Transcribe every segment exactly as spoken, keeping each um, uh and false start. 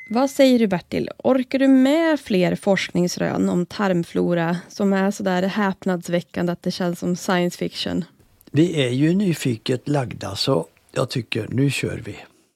Vad säger du, Bertil? Orkar du med fler forskningsrön om tarmflora som är så där häpnadsväckande att det känns som science fiction? Vi är ju nyfiket lagda, så jag tycker nu kör vi.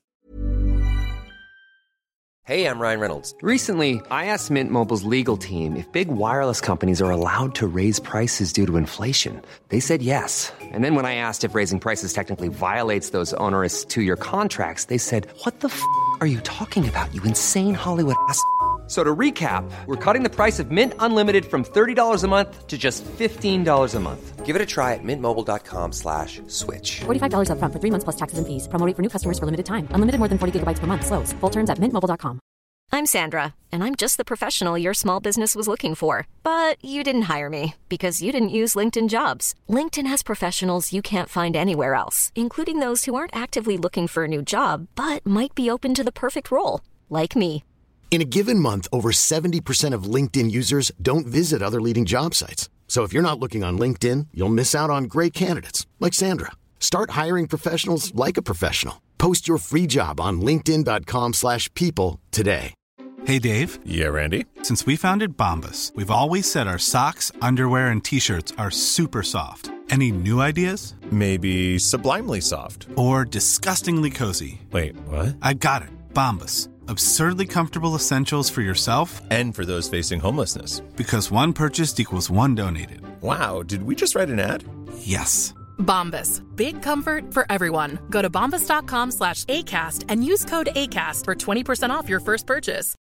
Hey, I'm Ryan Reynolds. Recently, I asked Mint Mobile's legal team if big wireless companies are allowed to raise prices due to inflation. They said yes. And then when I asked if raising prices technically violates those onerous two-year contracts, they said, "What the f*** are you talking about, you insane Hollywood ass?" So to recap, we're cutting the price of Mint Unlimited from thirty dollars a month to just fifteen dollars a month. Give it a try at mintmobile.com slash switch. forty-five dollars up front for three months plus taxes and fees. Promo rate for new customers for limited time. Unlimited more than forty gigabytes per month. Slows full terms at mint mobile dot com. I'm Sandra, and I'm just the professional your small business was looking for. But you didn't hire me because you didn't use LinkedIn Jobs. LinkedIn has professionals you can't find anywhere else, including those who aren't actively looking for a new job, but might be open to the perfect role, like me. In a given month, over seventy percent of LinkedIn users don't visit other leading job sites. So if you're not looking on LinkedIn, you'll miss out on great candidates like Sandra. Start hiring professionals like a professional. Post your free job on linkedin dot com slash people today. Hey, Dave. Yeah, Randy. Since we founded Bombas, we've always said our socks, underwear, and T-shirts are super soft. Any new ideas? Maybe sublimely soft. Or disgustingly cozy. Wait, what? I got it. Bombas. Absurdly comfortable essentials for yourself and for those facing homelessness. Because one purchased equals one donated. Wow, did we just write an ad? Yes. Bombas. Big comfort for everyone. Go to bombas dot com slash ACAST and use code ACAST for twenty percent off your first purchase.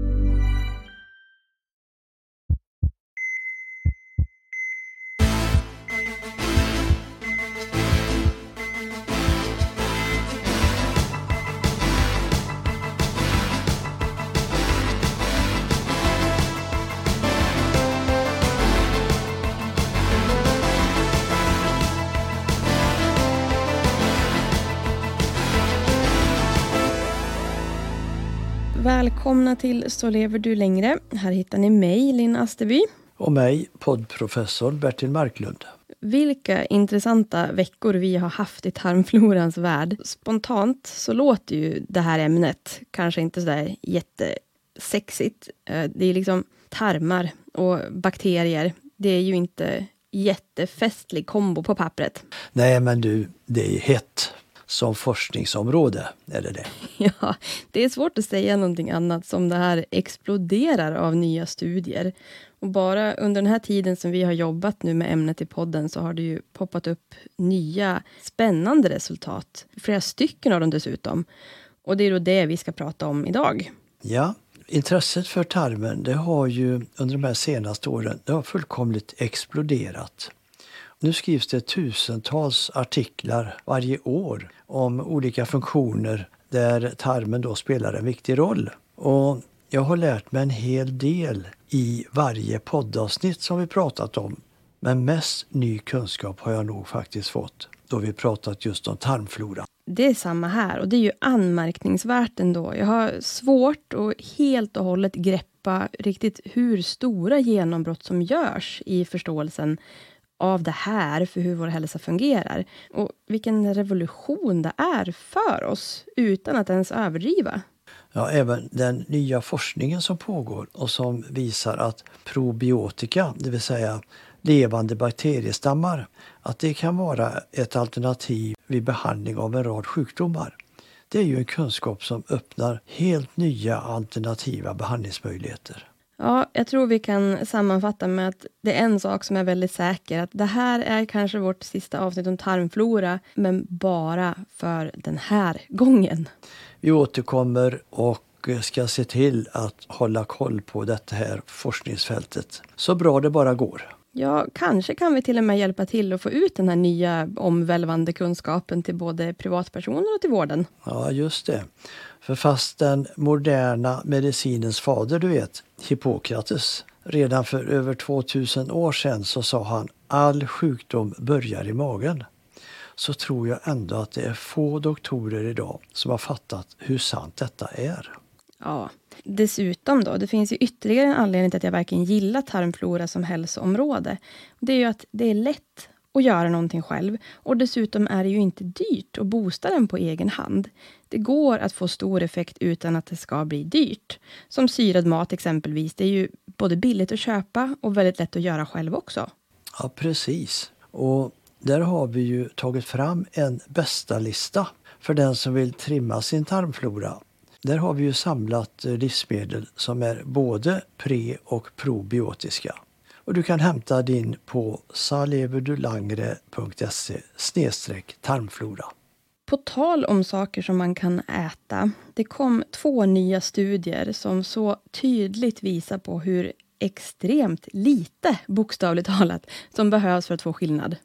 Välkomna till Så lever du längre. Här hittar ni mig, Linn Asterby. Och mig, poddprofessor Bertil Marklund. Vilka intressanta veckor vi har haft i tarmflorans värld. Spontant så låter ju det här ämnet kanske inte sådär jättesexigt. Det är liksom tarmar och bakterier. Det är ju inte jättefestlig kombo på pappret. Nej, men du, det är hett. Som forskningsområde är det det. Ja, det är svårt att säga någonting annat som det här exploderar av nya studier. Och bara under den här tiden som vi har jobbat nu med ämnet i podden så har det ju poppat upp nya spännande resultat. Flera stycken av dem dessutom. Och det är då det vi ska prata om idag. Ja, intresset för tarmen det har ju under de här senaste åren det har fullkomligt exploderat. Nu skrivs det tusentals artiklar varje år om olika funktioner där tarmen då spelar en viktig roll. Och jag har lärt mig en hel del i varje poddavsnitt som vi pratat om. Men mest ny kunskap har jag nog faktiskt fått då vi pratat just om tarmflora. Det är samma här och det är ju anmärkningsvärt ändå. Jag har svårt att helt och hållet greppa riktigt hur stora genombrott som görs i förståelsen av det här för hur vår hälsa fungerar. Och vilken revolution det är för oss utan att ens överdriva. Ja, även den nya forskningen som pågår och som visar att probiotika, det vill säga levande bakteriestammar, att det kan vara ett alternativ vid behandling av en rad sjukdomar. Det är ju en kunskap som öppnar helt nya alternativa behandlingsmöjligheter. Ja, jag tror vi kan sammanfatta med att det är en sak som är väldigt säker. Att det här är kanske vårt sista avsnitt om tarmflora, men bara för den här gången. Vi återkommer och ska se till att hålla koll på detta här forskningsfältet så bra det bara går. Ja, kanske kan vi till och med hjälpa till att få ut den här nya omvälvande kunskapen till både privatpersoner och till vården. Ja, just det. För fast den moderna medicinens fader, du vet, Hippokrates, redan för över tvåtusen år sedan så sa han all sjukdom börjar i magen. Så tror jag ändå att det är få doktorer idag som har fattat hur sant detta är. Ja, dessutom då, det finns ju ytterligare en anledning till att jag verkligen gillar tarmflora som hälsoområde. Det är ju att det är lätt att göra någonting själv. Och dessutom är det ju inte dyrt att boosta den på egen hand. Det går att få stor effekt utan att det ska bli dyrt. Som syrad mat exempelvis. Det är ju både billigt att köpa och väldigt lätt att göra själv också. Ja, precis. Och där har vi ju tagit fram en bästa lista för den som vill trimma sin tarmflora. Där har vi ju samlat livsmedel som är både pre- och probiotiska. Och du kan hämta din på saleverdulangre punkt se snedstreck tarmflora. På tal om saker som man kan äta. Det kom två nya studier som så tydligt visar på hur extremt lite, bokstavligt talat, som behövs för att få skillnad.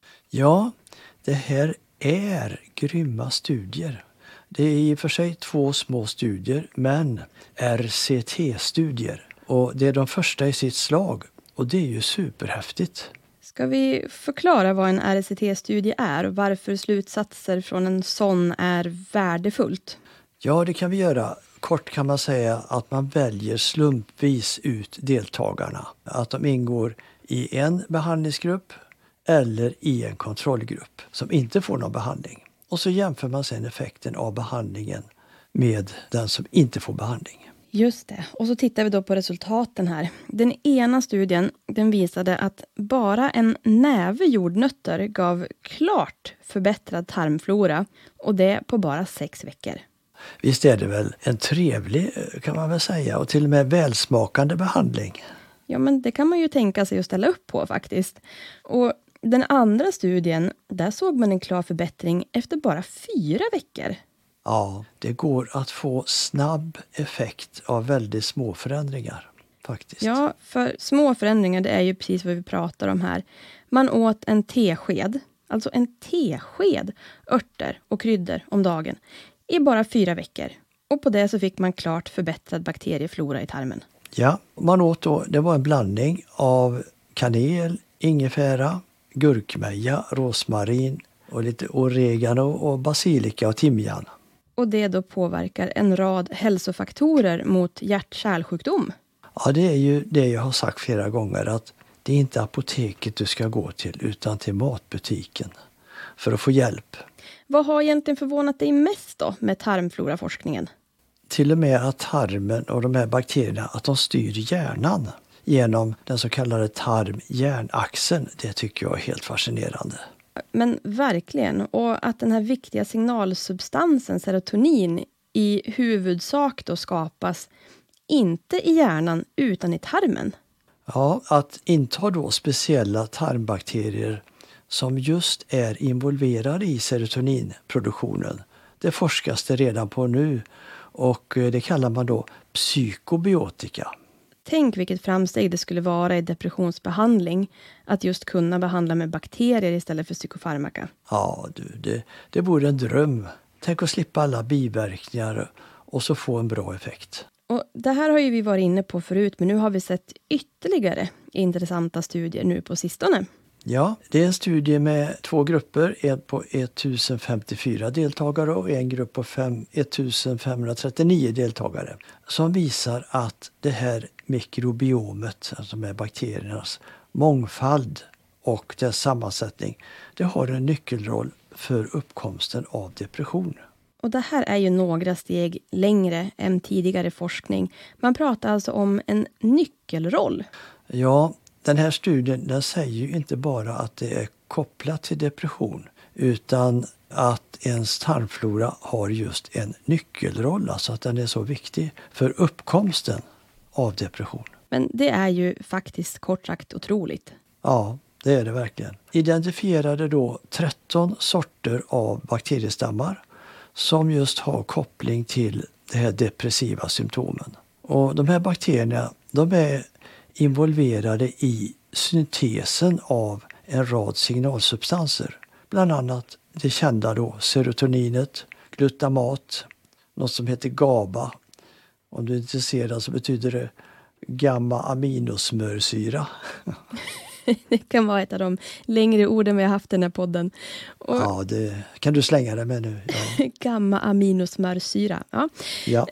Ja, det här är grymma studier. Det är i och för sig två små studier, men R C T-studier. Och det är de första i sitt slag. Och det är ju superhäftigt. Ska vi förklara vad en R C T-studie är och varför slutsatser från en sån är värdefullt? Ja, det kan vi göra. Kort kan man säga att man väljer slumpvis ut deltagarna. Att de ingår i en behandlingsgrupp eller i en kontrollgrupp som inte får någon behandling. Och så jämför man sedan effekten av behandlingen med den som inte får behandling. Just det. Och så tittar vi då på resultaten här. Den ena studien den visade att bara en näve jordnötter gav klart förbättrad tarmflora. Och det på bara sex veckor. Visst är det väl en trevlig, kan man väl säga, och till och med välsmakande behandling. Ja, men det kan man ju tänka sig att ställa upp på faktiskt. Och den andra studien, där såg man en klar förbättring efter bara fyra veckor. Ja, det går att få snabb effekt av väldigt små förändringar faktiskt. Ja, för små förändringar det är ju precis vad vi pratar om här. Man åt en tesked, alltså en tesked örter och kryddor om dagen i bara fyra veckor. Och på det så fick man klart förbättrad bakterieflora i tarmen. Ja, man åt då, det var en blandning av kanel, ingefära, gurkmeja, rosmarin och lite oregano och basilika och timjan. Och det då påverkar en rad hälsofaktorer mot hjärt-kärlsjukdom. Ja, det är ju det jag har sagt flera gånger, att det är inte apoteket du ska gå till utan till matbutiken för att få hjälp. Vad har egentligen förvånat dig mest då med tarmfloraforskningen? Till och med att tarmen och de här bakterierna, att de styr hjärnan genom den så kallade tarm-hjärnaxeln. Det tycker jag är helt fascinerande. Men verkligen. Och att den här viktiga signalsubstansen serotonin i huvudsak då skapas inte i hjärnan utan i tarmen. Ja, att inta då speciella tarmbakterier som just är involverade i serotoninproduktionen. Det forskas det redan på nu och det kallar man då psykobiotika. Tänk vilket framsteg det skulle vara i depressionsbehandling att just kunna behandla med bakterier istället för psykofarmaka. Ja, du, det, det vore en dröm. Tänk att slippa alla biverkningar och så få en bra effekt. Och det här har ju vi varit inne på förut, men nu har vi sett ytterligare intressanta studier nu på sistone. Ja, det är en studie med två grupper, en på tusen femtiofyra deltagare och en grupp på tusen femhundratrettionio deltagare, som visar att det här mikrobiomet, alltså med bakteriernas mångfald och dess sammansättning, det har en nyckelroll för uppkomsten av depression. Och det här är ju några steg längre än tidigare forskning. Man pratar alltså om en nyckelroll. Ja, den här studien den säger ju inte bara att det är kopplat till depression utan att ens tarmflora har just en nyckelroll, alltså att den är så viktig för uppkomsten av depression. Men det är ju faktiskt kort sagt otroligt. Ja, det är det verkligen. Identifierade då tretton sorter av bakteriestammar som just har koppling till de här depressiva symptomen. Och de här bakterierna de är involverade i syntesen av en rad signalsubstanser. Bland annat det kända då serotoninet, glutamat, något som heter GABA. Om du är intresserad så betyder det gamma-aminosmörsyra. Det kan vara ett av de längre orden vi har haft i den här podden. Och ja, det kan du slänga det med nu. Ja. Gamma-aminosmörsyra. Ja. Ja.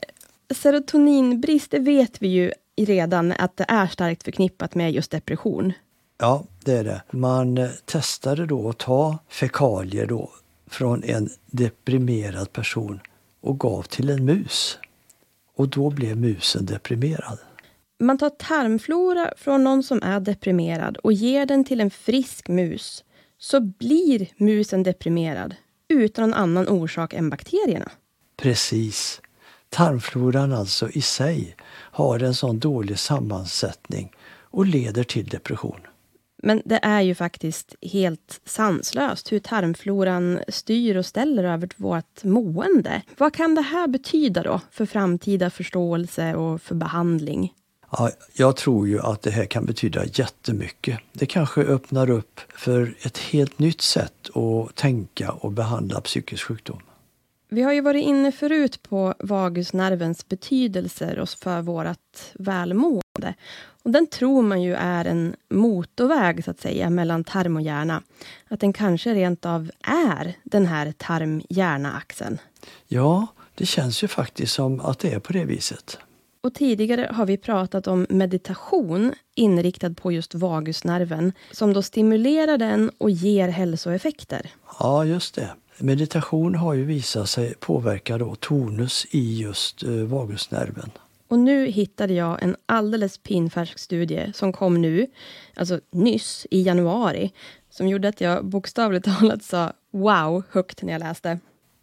Serotoninbrist, det vet vi ju redan att det är starkt förknippat med just depression. Ja, det är det. Man eh, testade då att ta fekalier då från en deprimerad person och gav till en mus. Och då blev musen deprimerad. Man tar tarmflora från någon som är deprimerad och ger den till en frisk mus, så blir musen deprimerad utan någon annan orsak än bakterierna. Precis. Tarmfloran alltså i sig har en sån dålig sammansättning och leder till depression. Men det är ju faktiskt helt sanslöst hur tarmfloran styr och ställer över vårt mående. Vad kan det här betyda då för framtida förståelse och för behandling? Ja, jag tror ju att det här kan betyda jättemycket. Det kanske öppnar upp för ett helt nytt sätt att tänka och behandla psykisk sjukdom. Vi har ju varit inne förut på vagusnervens betydelser för vårt välmående. Och den tror man ju är en motorväg så att säga mellan tarm och hjärna. Att den kanske rent av är den här tarm-hjärna-axeln. Ja, det känns ju faktiskt som att det är på det viset. Och tidigare har vi pratat om meditation inriktad på just vagusnerven som då stimulerar den och ger hälsoeffekter. Ja, just det. Meditation har ju visat sig påverka då tonus i just uh, vagusnerven. Och nu hittade jag en alldeles pinfärsk studie som kom nu, alltså nyss i januari, som gjorde att jag bokstavligt talat sa wow högt när jag läste.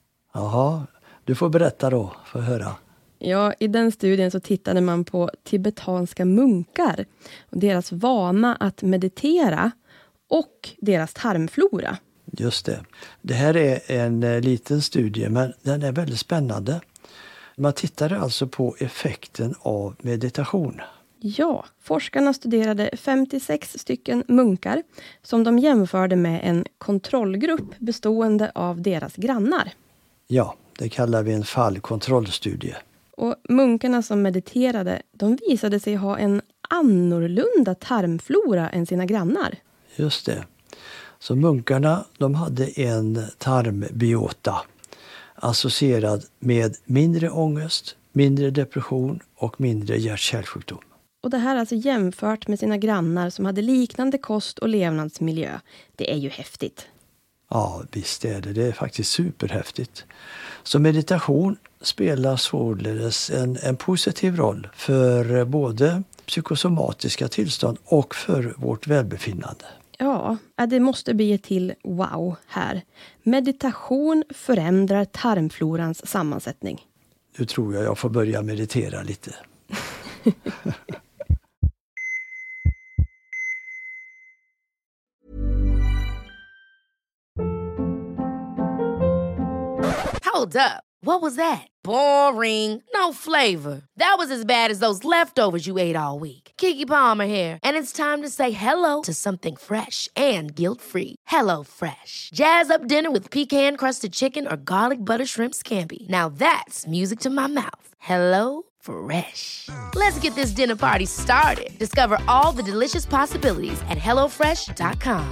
Jaha, du får berätta då, för att höra. Ja, i den studien så tittade man på tibetanska munkar och deras vana att meditera och deras tarmflora. Just det. Det här är en eh, liten studie, men den är väldigt spännande. Man tittade alltså på effekten av meditation. Ja, forskarna studerade femtiosex stycken munkar som de jämförde med en kontrollgrupp bestående av deras grannar. Ja, det kallar vi en fallkontrollstudie. Och munkarna som mediterade, de visade sig ha en annorlunda tarmflora än sina grannar. Just det. Så munkarna, de hade en tarmbiota associerad med mindre ångest, mindre depression och mindre hjärt-kärlsjukdom. Och det här alltså jämfört med sina grannar som hade liknande kost- och levnadsmiljö. Det är ju häftigt. Ja, visst är det. Det är faktiskt superhäftigt. Så meditation spelar således en, en positiv roll för både psykosomatiska tillstånd och för vårt välbefinnande. Ja, det måste bli ett till wow här. Meditation förändrar tarmflorans sammansättning. Nu tror jag jag får börja meditera lite. Hold up. What was that? Boring. No flavor. That was as bad as those leftovers you ate all week. Keke Palmer here, and it's time to say hello to something fresh and guilt-free. Hello Fresh. Jazz up dinner with pecan-crusted chicken or garlic butter shrimp scampi. Now that's music to my mouth. Hello Fresh. Let's get this dinner party started. Discover all the delicious possibilities at hello fresh dot com.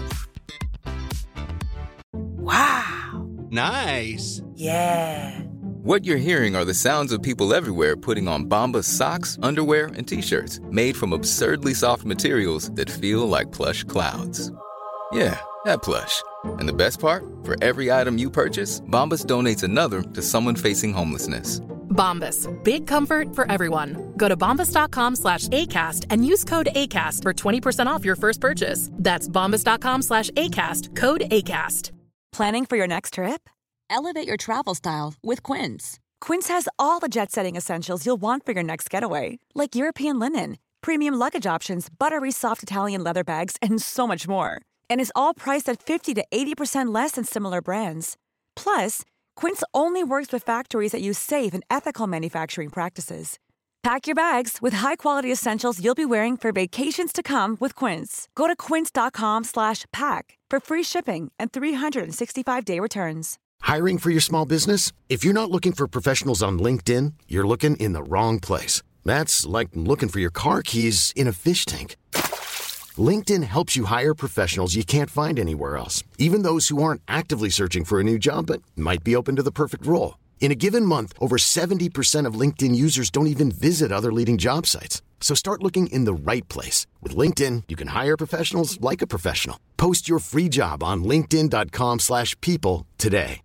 Wow. Nice. Yeah. What you're hearing are the sounds of people everywhere putting on Bombas socks, underwear, and T-shirts made from absurdly soft materials that feel like plush clouds. Yeah, that plush. And the best part? For every item you purchase, Bombas donates another to someone facing homelessness. Bombas. Big comfort for everyone. Go to bombas.com slash ACAST and use code ACAST for twenty percent off your first purchase. That's bombas.com slash ACAST. Code ACAST. Planning for your next trip? Elevate your travel style with Quince. Quince has all the jet-setting essentials you'll want for your next getaway, like European linen, premium luggage options, buttery soft Italian leather bags, and so much more. And is all priced at fifty to eighty percent less than similar brands. Plus, Quince only works with factories that use safe and ethical manufacturing practices. Pack your bags with high-quality essentials you'll be wearing for vacations to come with Quince. Go to quince.com slash pack for free shipping and three sixty-five day returns. Hiring for your small business? If you're not looking for professionals on LinkedIn, you're looking in the wrong place. That's like looking for your car keys in a fish tank. LinkedIn helps you hire professionals you can't find anywhere else, even those who aren't actively searching for a new job but might be open to the perfect role. In a given month, over seventy percent of LinkedIn users don't even visit other leading job sites. So start looking in the right place. With LinkedIn, you can hire professionals like a professional. Post your free job on linkedin dot com slash people today.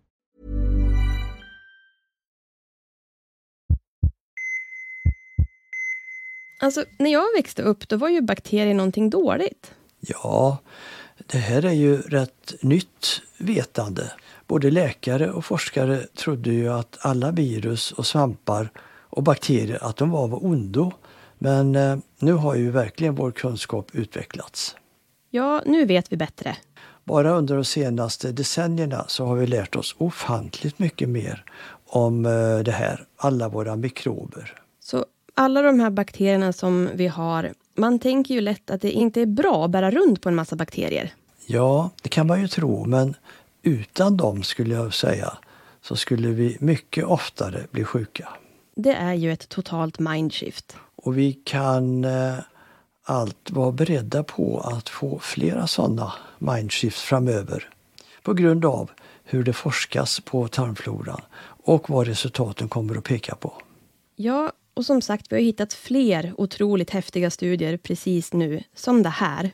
Alltså, när jag växte upp, då var ju bakterier någonting dåligt. Ja, det här är ju rätt nytt vetande. Både läkare och forskare trodde ju att alla virus och svampar och bakterier att de var av ondo. Men eh, nu har ju verkligen vår kunskap utvecklats. Ja, nu vet vi bättre. Bara under de senaste decennierna så har vi lärt oss ofantligt mycket mer om eh, det här, alla våra mikrober. Så alla de här bakterierna som vi har, man tänker ju lätt att det inte är bra att bära runt på en massa bakterier. Ja, det kan man ju tro, men utan dem skulle jag säga så skulle vi mycket oftare bli sjuka. Det är ju ett totalt mindshift. Och vi kan eh, allt vara beredda på att få flera sådana mindshift framöver på grund av hur det forskas på tarmfloran och vad resultaten kommer att peka på. Ja, och som sagt, vi har hittat fler otroligt häftiga studier precis nu som det här.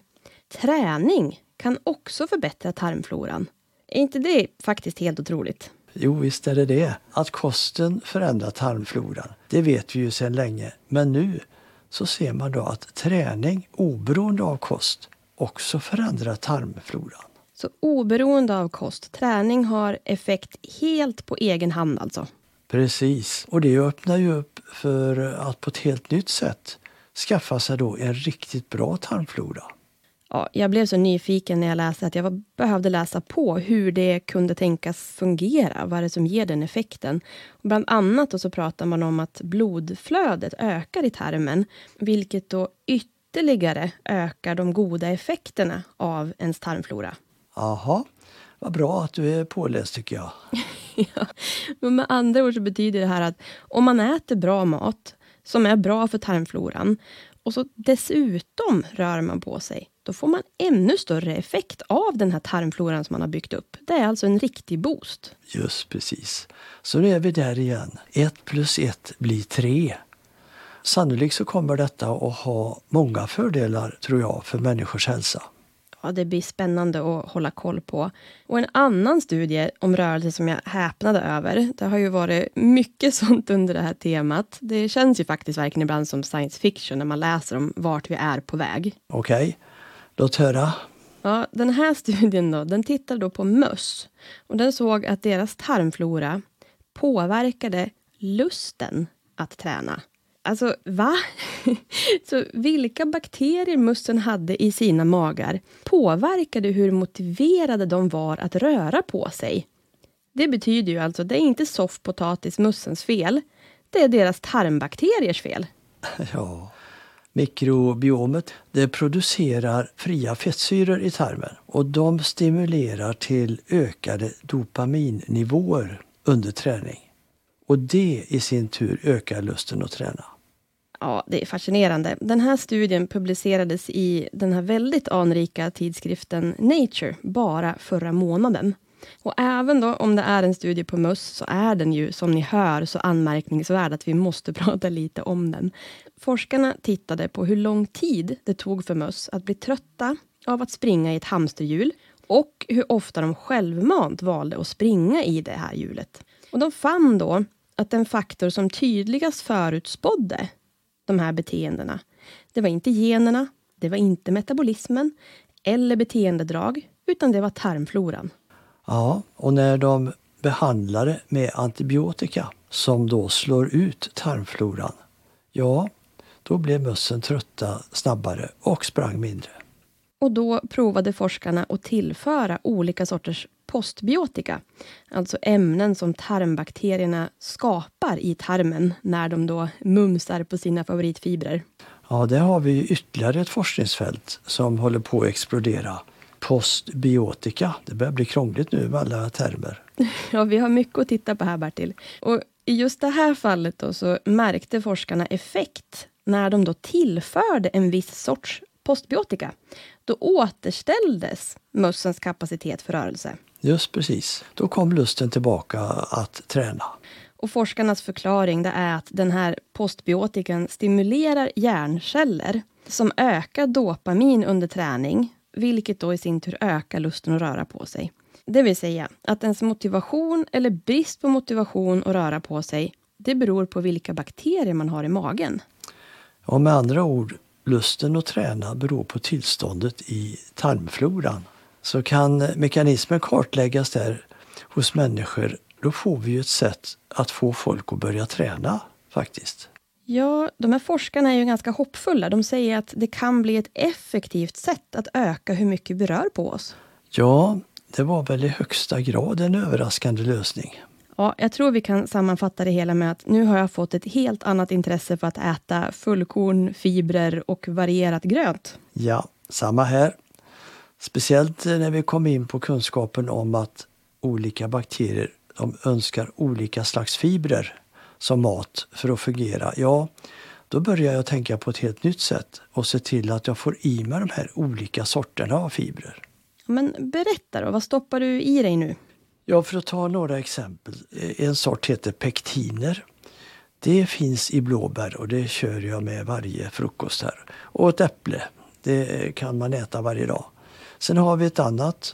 Träning kan också förbättra tarmfloran. Är inte det faktiskt helt otroligt? Jo, visst är det det. Att kosten förändrar tarmfloran, det vet vi ju sedan länge. Men nu så ser man då att träning oberoende av kost också förändrar tarmfloran. Så oberoende av kost, träning har effekt helt på egen hand alltså? Precis, och det öppnar ju upp för att på ett helt nytt sätt skaffa sig då en riktigt bra tarmflora. Ja, jag blev så nyfiken när jag läste att jag var, behövde läsa på hur det kunde tänkas fungera. Vad är det som ger den effekten? Och bland annat och så pratar man om att blodflödet ökar i tarmen. Vilket då ytterligare ökar de goda effekterna av ens tarmflora. Aha, vad bra att du är påläst tycker jag. Ja, men med andra ord så betyder det här att om man äter bra mat som är bra för tarmfloran och så dessutom rör man på sig, då får man ännu större effekt av den här tarmfloran som man har byggt upp. Det är alltså en riktig boost. Just precis. Så nu är vi där igen. Ett plus ett blir tre. Sannolikt så kommer detta att ha många fördelar tror jag för människors hälsa. Ja, det blir spännande att hålla koll på. Och en annan studie om rörelse som jag häpnade över. Det har ju varit mycket sånt under det här temat. Det känns ju faktiskt verkligen ibland som science fiction när man läser om vart vi är på väg. Okej, okay. Låt höra. Ja, den här studien då, den tittade då på möss. Och den såg att deras tarmflora påverkade lusten att träna. Alltså, va? Så vilka bakterier mössen hade i sina magar påverkade hur motiverade de var att röra på sig. Det betyder ju alltså att det är inte soffpotatis mössens fel. Det är deras tarmbakteriers fel. Ja, mikrobiomet det producerar fria fettsyror i tarmen och de stimulerar till ökade dopaminnivåer under träning. Och det i sin tur ökar lusten att träna. Ja, det är fascinerande. Den här studien publicerades i den här väldigt anrika tidskriften Nature bara förra månaden. Och även då om det är en studie på möss så är den ju som ni hör så anmärkningsvärd att vi måste prata lite om den. Forskarna tittade på hur lång tid det tog för möss att bli trötta av att springa i ett hamsterhjul och hur ofta de självmant valde att springa i det här hjulet. Och de fann då att den faktor som tydligast förutspådde de här beteendena, det var inte generna, det var inte metabolismen eller beteendedrag, utan det var tarmfloran. Ja, och när de behandlade med antibiotika som då slår ut tarmfloran, ja, då blev mössen trötta snabbare och sprang mindre. Och då provade forskarna att tillföra olika sorters postbiotika, alltså ämnen som tarmbakterierna skapar i tarmen när de då mumsar på sina favoritfibrer. Ja, där har vi ytterligare ett forskningsfält som håller på att explodera. Postbiotika, det börjar bli krångligt nu med alla termer. Ja, vi har mycket att titta på här, Bertil. Och i just det här fallet då så märkte forskarna effekt när de då tillförde en viss sorts postbiotika. Då återställdes mössens kapacitet för rörelse. Just precis. Då kom lusten tillbaka att träna. Och forskarnas förklaring det är att den här postbiotikan stimulerar hjärnceller som ökar dopamin under träning, vilket då i sin tur ökar lusten att röra på sig. Det vill säga att ens motivation eller brist på motivation att röra på sig, det beror på vilka bakterier man har i magen. Ja, med andra ord, lusten att träna beror på tillståndet i tarmfloran. Så kan mekanismen kartläggas där hos människor, då får vi ju ett sätt att få folk att börja träna faktiskt. Ja, de här forskarna är ju ganska hoppfulla. De säger att det kan bli ett effektivt sätt att öka hur mycket vi rör på oss. Ja, det var väl i högsta grad en överraskande lösning. Ja, jag tror vi kan sammanfatta det hela med att nu har jag fått ett helt annat intresse för att äta fullkorn, fibrer och varierat grönt. Ja, samma här. Speciellt när vi kom in på kunskapen om att olika bakterier de önskar olika slags fibrer som mat för att fungera. Ja, då börjar jag tänka på ett helt nytt sätt och se till att jag får i mig de här olika sorterna av fibrer. Men berätta då, vad stoppar du i dig nu? Ja, för att ta några exempel. En sort heter pektiner. Det finns i blåbär och det kör jag med varje frukost här. Och ett äpple, det kan man äta varje dag. Sen har vi ett annat,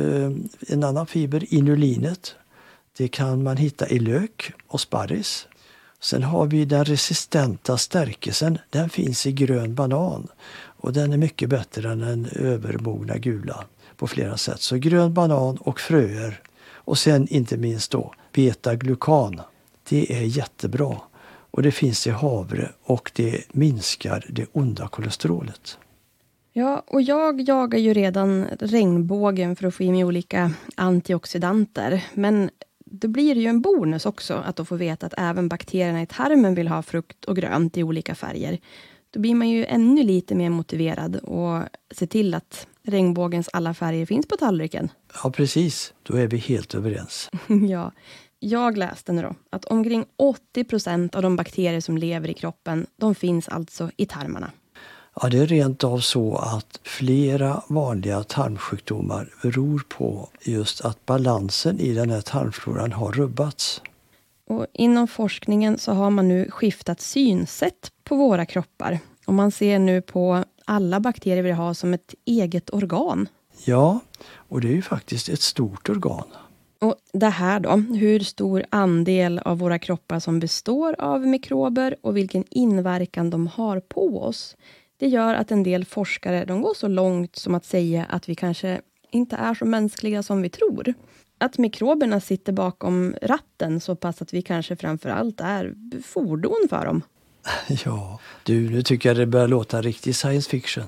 en annan fiber, inulinet. Det kan man hitta i lök och sparris. Sen har vi den resistenta stärkelsen. Den finns i grön banan. Och den är mycket bättre än den övermogna gula på flera sätt. Så grön banan och fröer. Och sen inte minst då beta-glukan. Det är jättebra. Och det finns i havre och det minskar det onda kolesterolet. Ja, och jag jagar ju redan regnbågen för att få i mig olika antioxidanter. Men då blir det ju en bonus också att få veta att även bakterierna i tarmen vill ha frukt och grönt i olika färger. Då blir man ju ännu lite mer motiverad och se till att regnbågens alla färger finns på tallriken. Ja, precis. Då är vi helt överens. Ja, jag läste nu då att omkring åttio procent av de bakterier som lever i kroppen, de finns alltså i tarmarna. Ja, det är rent av så att flera vanliga tarmsjukdomar beror på just att balansen i den här tarmfloran har rubbats. Och inom forskningen så har man nu skiftat synsätt på våra kroppar. Och man ser nu på alla bakterier vi har som ett eget organ. Ja, och det är ju faktiskt ett stort organ. Och det här då, hur stor andel av våra kroppar som består av mikrober och vilken inverkan de har på oss. Det gör att en del forskare de går så långt som att säga att vi kanske inte är så mänskliga som vi tror. Att mikroberna sitter bakom ratten så pass att vi kanske framförallt är fordon för dem. Ja, du, nu tycker jag det börjar låta riktigt science fiction.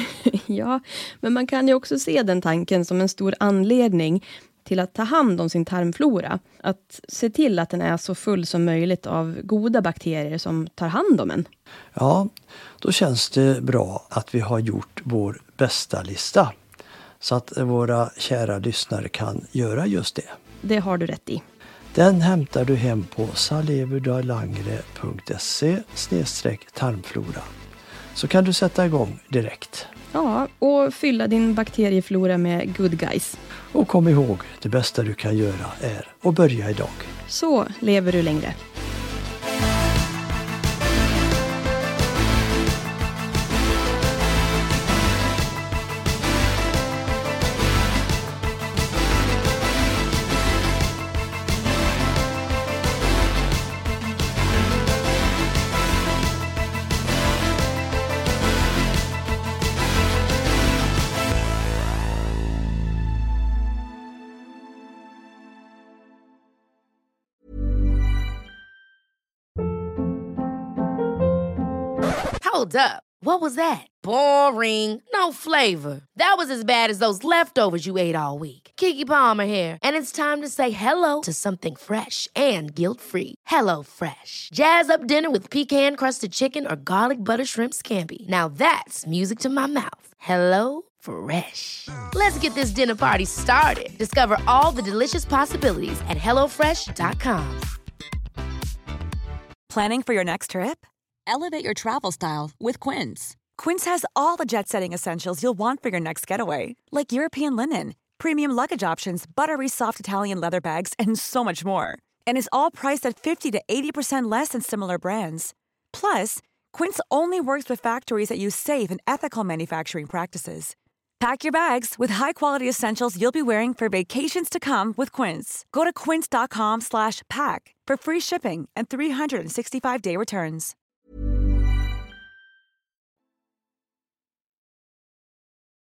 Ja, men man kan ju också se den tanken som en stor anledning till att ta hand om sin tarmflora. Att se till att den är så full som möjligt av goda bakterier som tar hand om en. Ja, då känns det bra att vi har gjort vår bästa lista. Så att våra kära lyssnare kan göra just det. Det har du rätt i. Den hämtar du hem på saleverdalangre punkt se slash tarmflora. Så kan du sätta igång direkt. Ja, och fylla din bakterieflora med good guys. Och kom ihåg, det bästa du kan göra är att börja idag. Så lever du längre. Hold up. What was that? Boring. No flavor. That was as bad as those leftovers you ate all week. Keke Palmer here, and it's time to say hello to something fresh and guilt-free. Hello Fresh. Jazz up dinner with pecan-crusted chicken or garlic butter shrimp scampi. Now that's music to my mouth. Hello Fresh. Let's get this dinner party started. Discover all the delicious possibilities at hello fresh dot com. Planning for your next trip? Elevate your travel style with Quince. Quince has all the jet-setting essentials you'll want for your next getaway, like European linen, premium luggage options, buttery soft Italian leather bags, and so much more. And is all priced at fifty to eighty percent less than similar brands. Plus, Quince only works with factories that use safe and ethical manufacturing practices. Pack your bags with high-quality essentials you'll be wearing for vacations to come with Quince. Go to quince.com slash pack for free shipping and three sixty-five day returns.